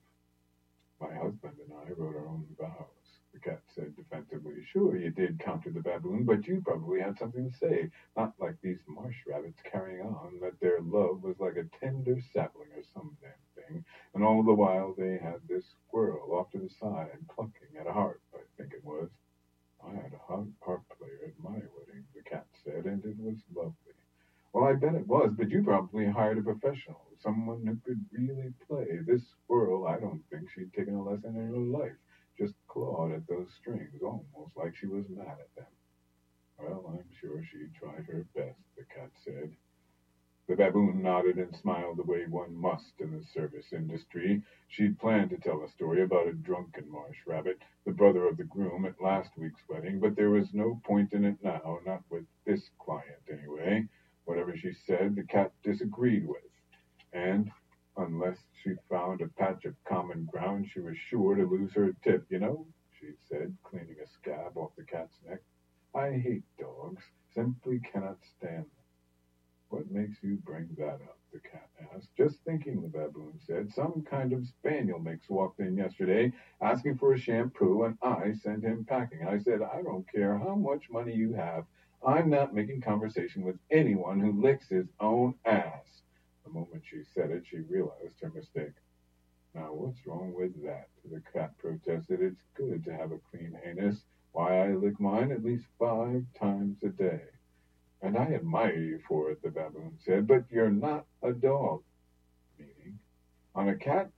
Speaker 5: My husband and I wrote our own vows, the cat said defensively. Sure, you did, countered the baboon, but you probably had something to say, not like these marsh rabbits carrying on that their love was like a tender sapling or some damn thing, and all the while they had this squirrel off to the side plucking at a harp, I think it was. I had a harp player at my wedding, the cat said, and it was lovely. Well, I bet it was, but you probably hired a professional, someone who could really play. This squirrel, I don't think she'd taken a lesson in her life, just clawed at those strings, almost like she was mad at them. Well, I'm sure she tried her best, the cat said. The baboon nodded and smiled the way one must in the service industry. She'd planned to tell a story about a drunken marsh rabbit, the brother of the groom at last week's wedding, but there was no point in it now, not with this client anyway. Whatever she said, the cat disagreed with, and unless she found a patch of common ground, she was sure to lose her tip. You know, she said, cleaning a scab off the cat's neck, I hate dogs, simply cannot stand them. What makes you bring that up? The cat asked. Just thinking, the baboon said. Some kind of spaniel mix walked in yesterday, asking for a shampoo, and I sent him packing. I said, I don't care how much money you have. I'm not making conversation with anyone who licks his own ass. The moment she said it, she realized her mistake. Now, what's wrong with that? The cat protested. It's good to have a clean anus. Why, I lick mine at least five times a day. And I admire you for it, the baboon said, but you're not a dog. Meaning, on a cat,